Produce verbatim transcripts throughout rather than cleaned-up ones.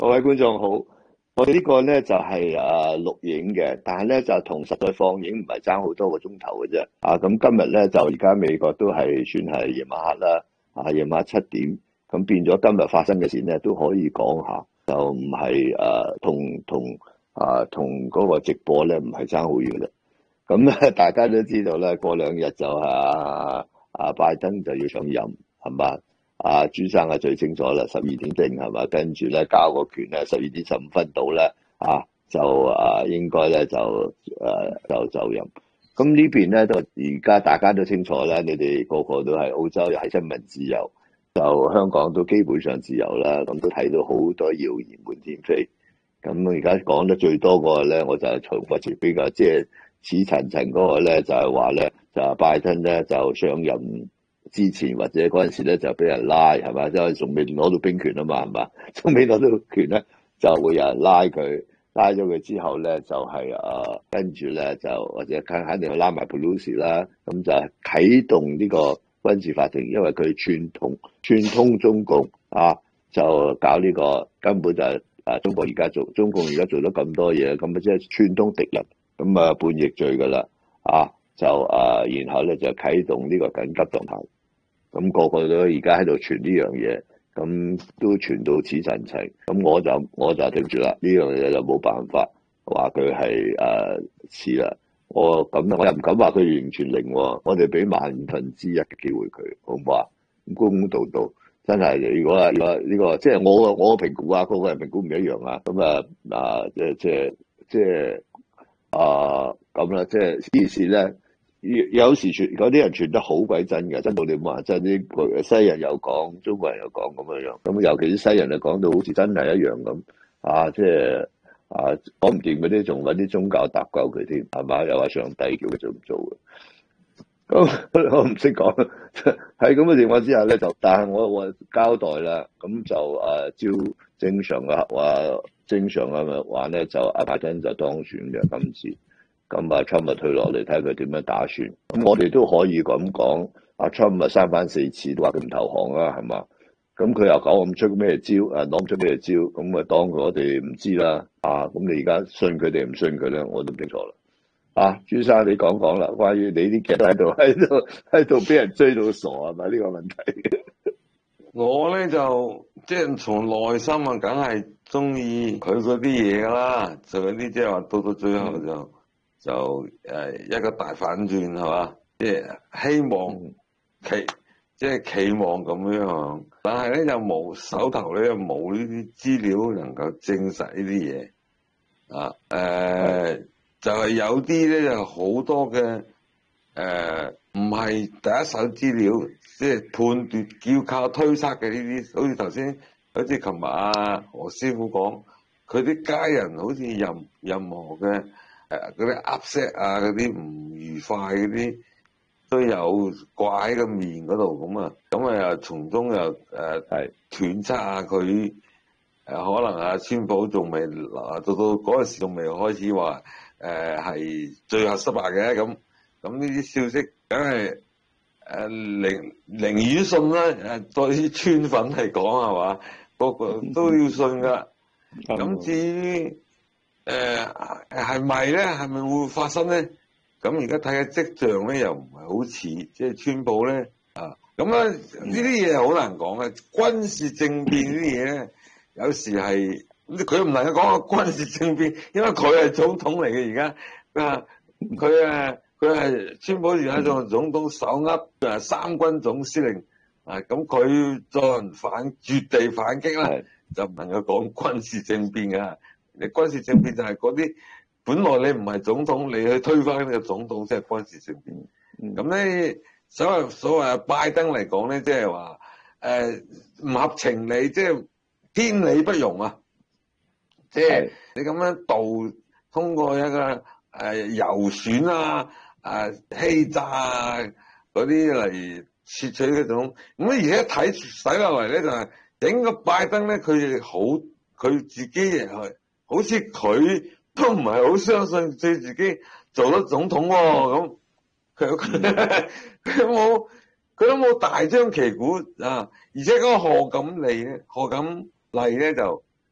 各位觀眾好，我哋呢個咧就係誒錄影嘅，但係咧就同實在放映唔係爭好多個鐘頭嘅啫。啊，咁今日咧就而家美國都係算係夜晚黑啦，啊夜晚七點，咁變咗今日發生嘅事咧都可以講下，就唔係誒同同啊同嗰個直播咧唔係爭好遠嘅啫。咁咧大家都知道咧，過兩日就係啊啊拜登就要上任，係嘛？啊，朱生啊最清楚啦，十二點定係嘛？跟住咧交個權咧，十二點十五分到咧，啊就啊應該咧就誒、啊、就就任。咁呢邊咧就而家大家都清楚啦，你哋個個都係澳洲又係新聞自由，就香港都基本上自由啦。咁都睇到好多謠言滿天飛。咁而家講得最多個咧，我就係重複住比較即係似層層嗰個咧，就係話咧就係拜登咧就上任之前或者嗰陣時咧就俾人拉係嘛，因為仲未攞到兵權啊嘛係嘛，仲未攞到權咧就會有人拉佢，拉咗佢之後咧就係、是、誒、呃、跟住咧就或者肯肯定去拉埋 Pelosi 啦，咁就係啟動呢個軍事法庭，因為佢串通串通中共啊，就搞呢、這個根本就係、是、誒中國而家做中共而家做咗咁多嘢，咁啊即係串通敵人，咁啊叛逆罪噶啦啊就誒、呃、然後咧就啟動呢個緊急狀態。咁、那個個都而家喺度傳呢樣嘢，咁都傳到似層層，咁我就我就定住啦，呢樣嘢就冇辦法話佢係誒似啦。我咁我又唔敢話佢完全零喎，我哋俾萬分之一嘅機會佢，好唔好啊？公公道道，真係如果啊，如果呢、這個即係、就是、我我評估啊，個個人評估唔一樣啊。咁啊啊，即係即係即係啊咁啦，即係呢件事咧。有時傳嗰啲人傳得好鬼真嘅，真到你冇話真啲西人又講，中國人又講咁樣樣。咁尤其啲西人就講到好似真係一樣咁啊！即係啊，講唔掂嗰啲仲揾啲宗教搭救佢添，係嘛？又話上帝叫佢做唔做嘅。咁我唔識講，喺咁嘅情況之下咧，就但係我我交代啦，咁就誒、啊、照正常嘅話，正常嘅話咧，就阿拜登就當選嘅今次。咁啊，Trump 退落嚟睇下佢點樣打算。咁我哋都可以咁講，阿 Trump 啊三番四次都話佢唔投降啦，係嘛？咁佢又講唔出咩招，誒攞唔出咩招，咁啊當佢我哋唔知啦。啊，咁你而家信佢定唔信佢咧？我都唔清楚啦。啊，朱生你講講啦，關於你啲劇都喺度喺度喺度俾人追到傻係咪呢個問題？ 我咧就即係從內心啊，梗係中意佢嗰啲嘢噶啦，就嗰啲即係話到到最後就。嗯就誒一個大反轉係嘛，即係希望期即係期望咁樣，但係咧就冇手頭咧冇呢啲資料能夠證實呢啲嘢啊誒、呃，就係、是、有啲咧就好多嘅誒唔係第一手資料，即係判斷要靠推測嘅呢啲，好似頭先好似琴日阿何師傅講，佢啲家人好似任任何嘅。誒嗰啲 upset 啊，嗰啲唔愉快嗰啲都有掛喺個面嗰度咁啊，咁啊又從中又誒係斷測啊佢誒可能啊川普仲未嗱到到嗰陣時仲未開始話誒係最後失敗嘅咁，咁呢啲消息梗係誒寧寧願信啦誒，對啲川粉嚟講係嘛，個個都要信噶，咁至於。誒係咪咧？係咪會發生咧？咁而家睇下跡象咧，又唔係好似即係川普咧啊！咁咧呢啲嘢係好難講嘅。軍事政變呢啲嘢咧，有時係佢唔能夠講個軍事政變，因為佢係總統嚟嘅而家啊！佢誒佢係川普而家做總統手握誒三軍總司令啊！咁佢做人反絕地反擊啦，就唔能夠講軍事政變㗎。你軍事政變就係嗰啲本來你唔係總統，你去推翻呢個總統，即係軍事政變。咁咧、嗯，所謂所謂拜登嚟講咧，即係話誒唔合情理，即係天理不容啊！即係你咁樣導通過一個誒遊選啊、誒欺詐啊嗰啲嚟竊取嗰種，咁而且睇睇落嚟咧就係整個拜登咧，佢好佢自己亦係。好似佢都唔係好相信佢自己做得總統喎，咁佢佢冇佢都冇大張旗鼓啊！而且嗰個賀錦麗咧，賀錦麗咧就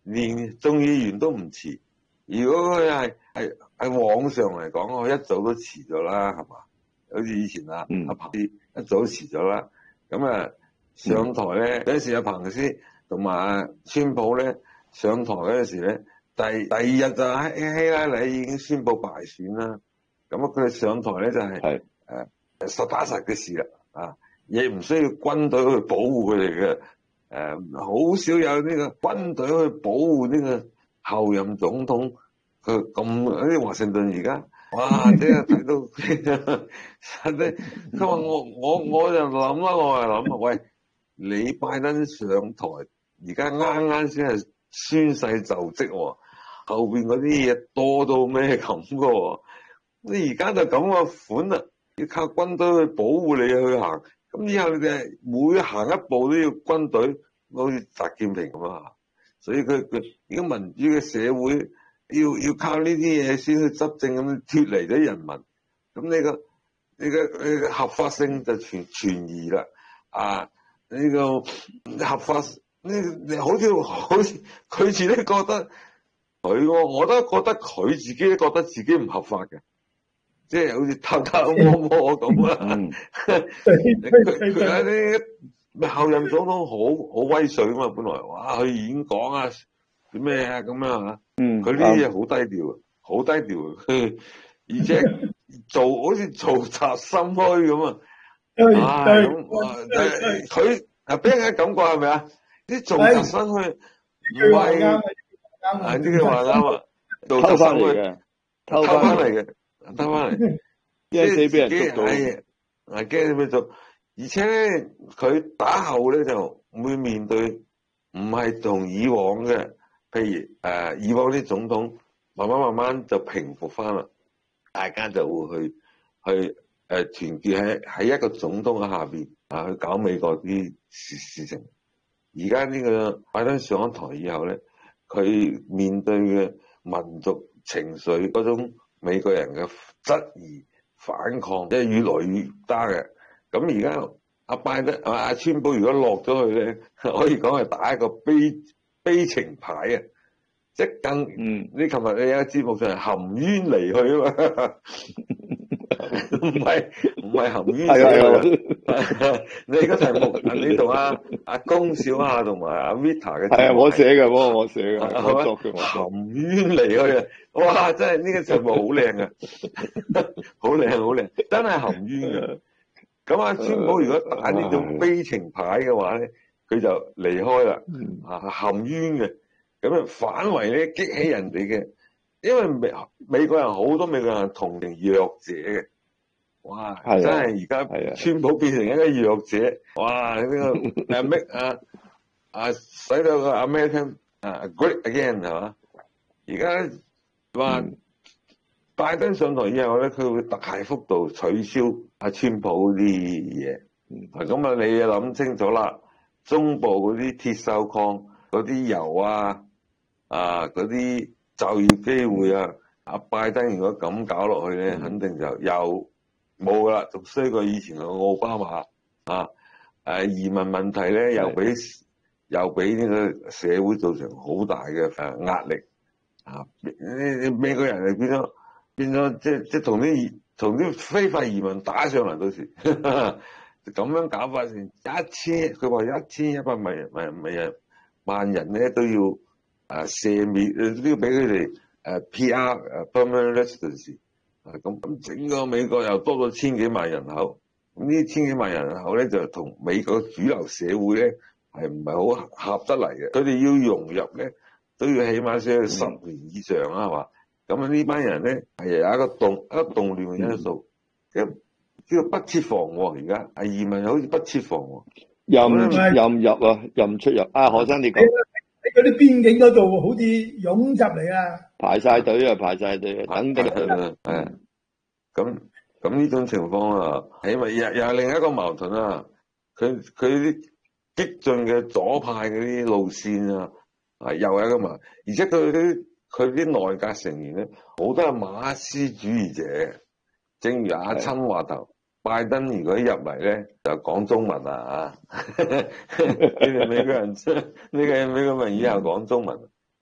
連眾議員都唔辭。如果佢係係係往上嚟講，我一早都辭咗啦，係嘛？好似以前啊， 嗯阿彭斯一早辭咗啦。咁啊上台咧嗰陣時，阿彭斯同埋阿川普咧上台嗰陣時咧，第第二日就希希拉里已經宣布敗選啦。咁啊佢哋上台咧就係、是、誒是實打實嘅事啦，啊亦唔需要軍隊去保護佢哋嘅。誒，好、呃、少有呢個軍隊去保護呢個後任總統，佢咁啲華盛頓而家，哇！即係睇到，實際佢話我我我就諗啦，我係諗啊，喂，你拜登上台，而家啱啱先係宣誓就職喎，後邊嗰啲嘢多到咩咁噶喎？你而家就咁個款啦，要靠軍隊去保護你去行。咁以後你哋每行一步都要軍隊，好似習近平咁啊！所以佢佢而家民主嘅社會要要靠呢啲嘢先去執政，咁脫離咗人民，咁你個你個你個合法性就存存疑啦。啊，呢個合法呢？你好似好似佢自己覺得佢，我都覺得佢自己都覺得自己唔合法嘅。即係好似偷偷摸摸咁啊！佢佢喺啲咩後任總統好好威水啊嘛，本來哇佢演講啊啲咩啊咁樣啊，佢呢啲嘢好低調，好低調，而且做好似做賊心虛咁啊！啊咁佢啊俾人嘅感覺係咪啊？啲做賊心虛唔係啊？呢句話啱啊，做賊心虛偷翻嚟嘅。偷翻嚟，即係自己係啊驚咩做？而且咧，佢打後咧就會面對唔係同以往嘅，譬如誒、呃、以往啲總統慢慢慢慢就平復翻啦，大家就會去去誒、呃、團結喺喺一個總統嘅下邊啊去搞美國啲事事情。而家呢個拜登上咗台以後咧，佢面對嘅民族情緒嗰種。美國人嘅質疑、反抗，即係越來越大嘅。咁而家阿拜登、阿阿川普如果落咗去咧，可以講係打一個悲悲情牌啊！即係更，嗯，你琴日你有個節目就係含冤離去啊嘛，唔係唔係含冤離去。你個題目，你同阿阿龔小夏同埋阿 Vita 嘅係啊，我寫嘅，我我寫嘅，我作嘅， 含冤離去啊！哇，真係呢、這個題目好靚啊，好靚好靚，真係含冤嘅。咁阿川普如果打呢種悲情牌嘅話咧，佢就離開啦，啊含冤嘅。咁啊反為咧激起人哋嘅，因為美美國人好多美國人同情弱者嘅。哇！的真係而家川普變成一個弱者，哇！呢、這個誒咩啊啊使到個 American 啊 great again 係嘛？而家話拜登上台以後咧，佢會大幅度取消阿川普啲嘢。咁啊，你諗清楚啦，中部嗰啲鐵鏽礦、嗰啲油啊、啊嗰啲就業機會啊，阿拜登如果咁搞落去咧，肯定就又〜冇噶啦，仲衰過以前嘅奧巴馬啊！誒移民問題咧，又俾又俾呢個社會造成好大嘅誒壓力啊！你你美國人係變咗變咗，即係即係同啲同啲非法移民打上嚟，到時咁樣搞法先一千，佢話一千一百萬人萬萬人萬人咧都要誒赦免，都要俾佢哋誒 P R 誒 permanent residency。啊咁咁整個美國又多咗千幾萬人口，咁呢千幾萬人口咧就同美國主流社會咧係唔係好合得嚟嘅，佢哋要融入咧都要起碼需要十年以上啦，係嘛、嗯？咁啊呢班人咧係有一個動一個動亂嘅因素，咁呢、嗯、個不設防喎，而家係移民好似不設防喎， 任任入啊，任出入啊，何生你講。 喺嗰啲邊境嗰度，好似湧入嚟啊！ 排晒隊啊，排晒隊，等等啊， 係咁咁呢種情況啊，起碼又又係另一個矛盾啊！佢佢啲激進嘅左派嗰啲路線啊，啊又係一個矛盾，而且佢啲佢啲內閣成員咧，好多係馬克思主義者，正如阿親話頭。拜登如果入嚟咧，就講中文啦嚇！你哋美國人，呢個美國人以後講中文，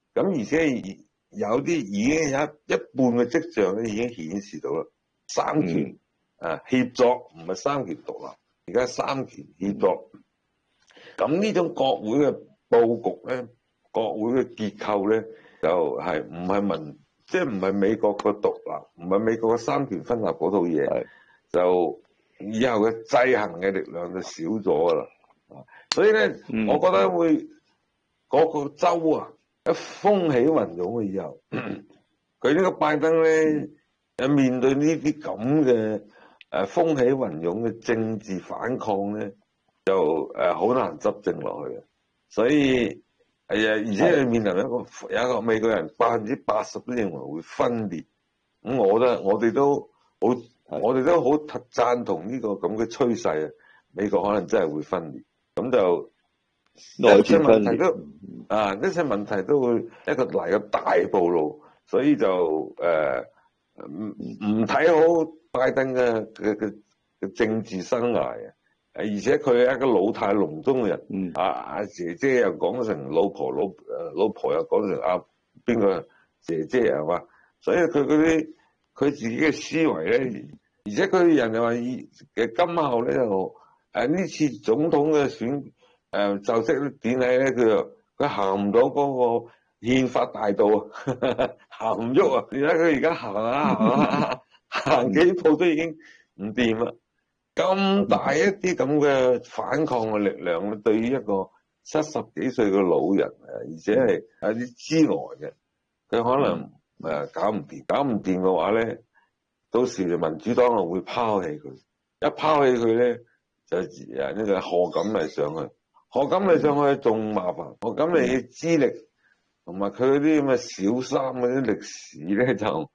咁而且有啲已經有一一半嘅跡象咧，已經顯示到啦，三權啊協作唔係三權獨立，而家三權協作。咁呢種國會嘅佈局咧，國會嘅結構咧，就係唔係民，即係唔係美國嘅獨立，唔係美國嘅三權分立嗰套嘢，就以後嘅制衡嘅力量就少咗噶啦。所以咧，嗯、我覺得會嗰、嗰個州啊，一風起雲湧嘅以後，佢呢個拜登咧，誒面對呢啲咁嘅誒風起雲湧嘅政治反抗咧，就誒好難執政落去啊。所以係啊，而且佢面臨一個有一個美國人百分之八十都認為會分裂。咁我覺得我哋都好，我哋都好贊同呢個咁嘅趨勢啊。美國可能真係會分裂。咁就呢些問題都啊，呢些問題都會一個嚟個大暴露，所以就誒唔唔睇好拜登嘅嘅嘅嘅政治生涯啊！而且佢係一個老態龍鍾嘅人，嗯、啊啊姐姐又講成老婆，老誒老婆又講成阿邊個姐姐係嘛？所以佢嗰啲佢自己嘅思維咧，而且佢人又話嘅今後咧就。誒呢、啊、次總統嘅選誒、呃、就職典禮咧，佢又佢行唔到嗰個憲法大道啊，行唔喐啊！而家佢而家行下行下行幾步都已經唔掂啦。咁大一啲咁嘅反抗嘅力量咧，對於一個七十幾歲嘅老人誒，而且係有啲之外嘅，佢可能誒搞唔掂，搞唔掂嘅話咧，到時民主黨就會拋棄佢，一拋棄佢咧。就誒呢個賀錦麗上去，賀錦麗上去仲麻煩，賀錦麗嘅資歷同埋佢嗰啲咁嘅小三嗰啲歷史咧就誒，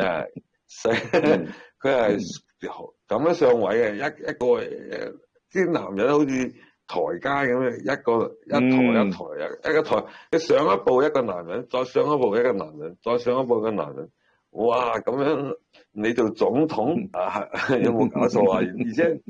佢係咁樣上位嘅，一一個誒啲男人好似台階咁樣，一個一台一台一一個台，你上一步一個男人，再上一步一個男人，再上一步一個男人，哇咁樣你做總統啊有冇搞錯啊？而且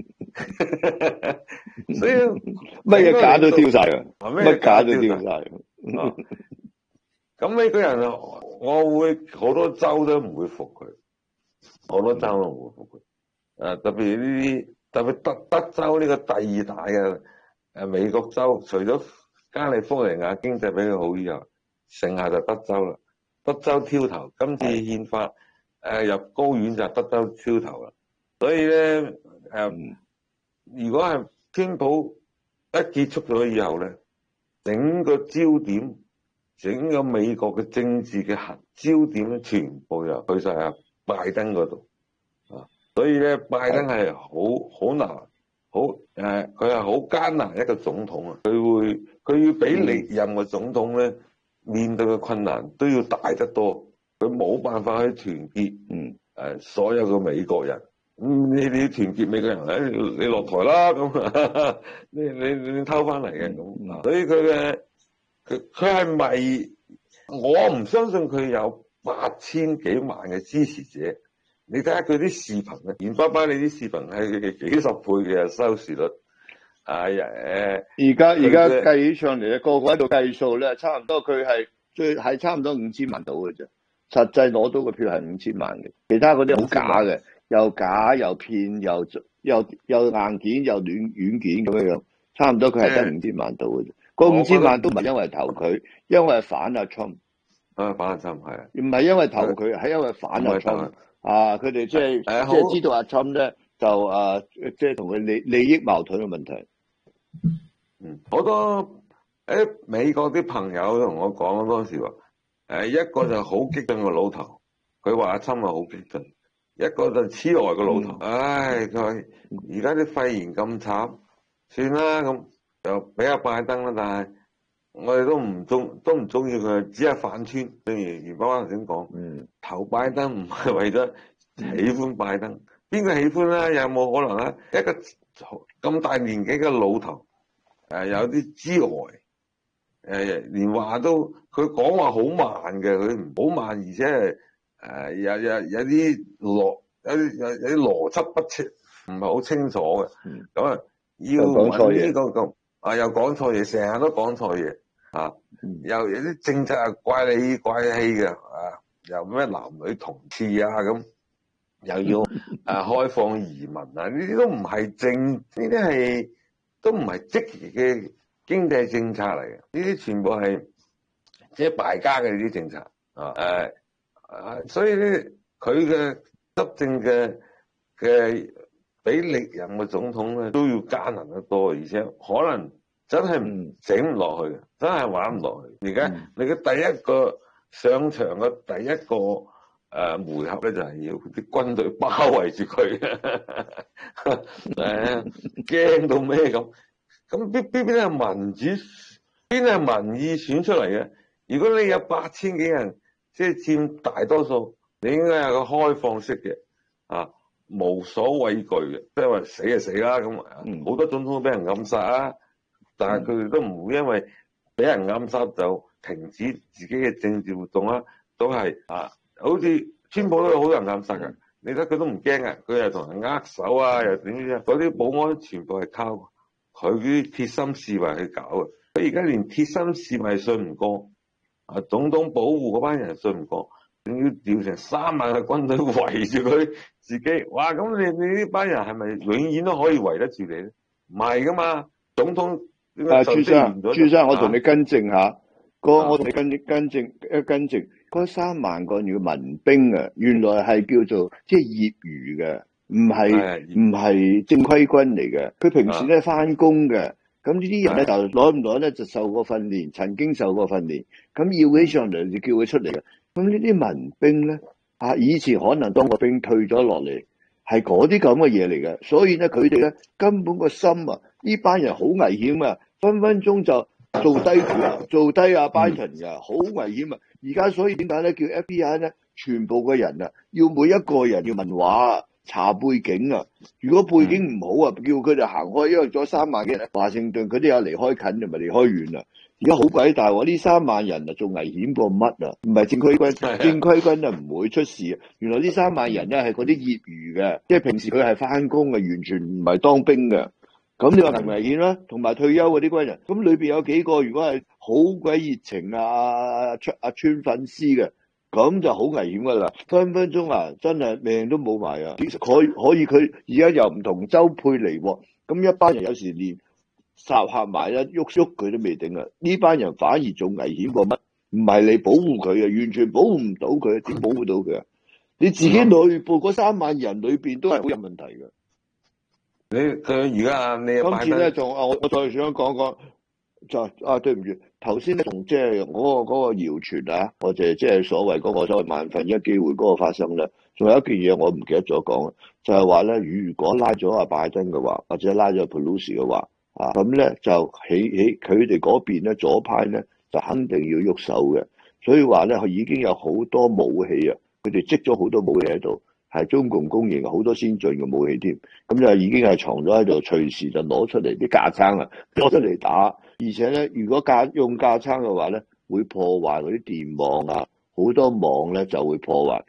所以乜嘢架都丟晒㗎，乜架都丟晒。咁美國人啊，我會好多州都唔會服佢，好多州都唔會服佢。誒，特別呢啲，特別德德州呢個第二大嘅誒美國州，除咗加利福尼亞經濟比較好以外，剩下就德州啦。德州挑頭，今次憲法誒入高院就德州挑頭啦。所以咧誒。嗯如果係川普一結束咗以後咧，整個焦點，整個美國嘅政治嘅核焦點咧，全部又去晒阿拜登嗰度啊！所以咧，拜登係好好難，好誒，佢係好艱難一個總統啊！佢會佢要比歷任嘅總統咧，面對嘅困難都要大得多，佢冇辦法去團結嗯誒所有嘅美國人。咁、嗯、你你團結美國人，誒、哎、你落台啦咁，你你你偷翻嚟嘅咁，所以佢嘅佢佢係咪？我唔相信佢有八千幾萬嘅支持者。你睇下佢啲視頻咧，袁爸爸你啲視頻係幾十倍嘅收視率。哎呀誒， 而家而家計起上嚟咧，個個喺度計數咧，差唔多佢係最係差唔多五千萬到嘅啫。實際攞到嘅票係五千萬嘅，其他嗰啲好假嘅。又假又騙又又又硬件又軟軟件咁樣樣，差唔多佢係得五千萬到嘅啫。嗰五千萬都唔係因為投佢，因為反阿 Trump。 啊，反阿 Trump 係啊， 唔係因為投佢，係因為反阿 Trump。啊，佢哋即係即係知道阿 Trump 咧，就啊即係同佢利利益矛盾嘅問題。 嗯，好多誒美國啲朋友同我講嗰陣時話，誒一個就好激進個老頭，佢話阿 Trump 係好激進。一個就黐呆個老頭，嗯、唉，佢話而家啲肺炎咁慘，算啦咁，就俾阿拜登啦。但係我哋都唔中，都唔中意佢，只係反川。正如袁爸爸頭先講，嗯，投拜登唔係為咗喜歡拜登，邊個、嗯、喜歡咧？有冇可能咧？一個咁大年紀嘅老頭，誒，有啲之外，誒，連話都，佢講話好慢嘅，佢唔好慢，而且係。誒、呃，有有有啲邏有啲有有啲邏輯不清，唔係好清楚嘅。咁啊、嗯，要搵呢個咁啊，又講錯嘢，成日都講錯嘢。 啊，又有啲政策係怪里怪氣嘅啊，又咩男女同志啊咁，又要誒、啊、開放移民啊，呢啲都唔係政，呢啲係都唔係積極嘅經濟政策嚟嘅，呢啲全部係即係敗家嘅呢啲政策啊誒啊，所以咧佢嘅執政嘅嘅比歷任嘅總統咧都要艱難得多，而且可能真係唔整唔落去，真係玩唔落去。而家你嘅第一個上場嘅第一個誒、呃、回合咧，就係、是、要啲軍隊包圍住佢，誒驚到咩咁？咁邊邊邊係民主，邊係民意選出嚟嘅？如果你有八千幾人，即係佔大多數，你應該係個開放式嘅啊，無所畏懼嘅，即係話死就死啦咁。好多總統都俾人暗殺啊！但係佢哋都唔會因為俾人暗殺就停止自己嘅政治活動啦，都係啊，好似川普都有好多人暗殺㗎，你睇佢都唔驚啊，佢又同人握手啊，又點樣？嗰啲保安全部係靠佢啲貼心侍衛去搞嘅，佢而家連貼心侍衛信唔過，啊總統保護嗰班人信唔過，仲要調成三萬嘅軍隊圍住佢自己，哇！咁你你呢班人係咪永遠都可以圍得住你咧？唔係㗎嘛，總統。 啊，朱生，朱生，我同你更正下， 啊、 個我同你更更正一更正，嗰三萬個叫民兵啊，原來係叫做即係業餘嘅，唔係唔係正規軍嚟嘅。佢平時咧翻工嘅，咁呢啲人咧就攞唔攞咧就受過訓練，曾經受過訓練，咁要起上嚟就叫佢出嚟嘅。咁呢啲民兵咧，啊以前可能當過兵退咗落嚟。係嗰啲咁嘅嘢嚟嘅，所以咧佢哋咧根本個心啊，呢班人好危險啊，分分鐘就做低佢啊，做低阿拜登㗎，好危險啊！而家所以點解咧叫 F B I 咧，全部嘅人啊，要每一個人要問話查背景啊，如果背景唔好啊，叫佢哋行開，因為咗三萬幾人，華盛頓佢哋有離開近，就咪離開遠啦。而家好鬼大喎！呢三萬人啊，仲危險過乜啊？唔係正規軍，正規軍啊唔會出事啊！原來呢三萬人咧係嗰啲業餘嘅，即係平時佢係翻工嘅，完全唔係當兵嘅。咁你話危唔危險啦？同埋退休嗰啲軍人，咁裏邊有幾個如果係好鬼熱情啊、出阿川粉絲嘅，咁就好危險噶啦！分分鐘啊，真係命都冇埋啊！其實可以可以佢而家又唔同州配嚟喎，咁一班人有時連集合埋啦，喐喐佢都未定啊！呢班人反而仲危險過乜？唔係你保護佢啊，完全保護唔到佢，點保護到佢啊？你自己內部嗰三萬人裏邊都係好有問題嘅。 你佢而家你今次咧仲啊，我我再想講講就啊，對唔住，頭先咧仲即係嗰個嗰個謠傳啊，我就即係所謂嗰個所謂萬分一機會嗰個發生咧，仲有一件嘢我唔記得咗講，就係話咧，如果拉咗阿拜登嘅話，或者拉咗 Pelosi 嘅話。啊，咁咧就起起佢哋嗰邊咧左派咧就肯定要喐手嘅，所以話咧佢已經有好多武器啊，佢哋積咗好多武器喺度，係中共供應好多先進嘅武器添，咁就已經係藏咗喺度，隨時就攞出嚟啲架撐啊，攞出嚟打，而且咧如果架用架撐嘅話咧，會破壞嗰啲電網啊，好多網咧就會破壞，